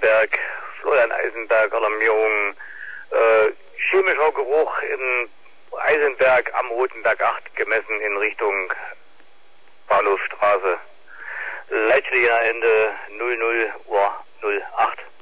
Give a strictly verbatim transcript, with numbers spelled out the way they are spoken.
Eisenberg, Florian Eisenberg, Alarmierung, äh, chemischer Geruch in Eisenberg am Rotenberg acht gemessen in Richtung Bahnhofstraße. Leitstelle Ende null null Uhr null acht.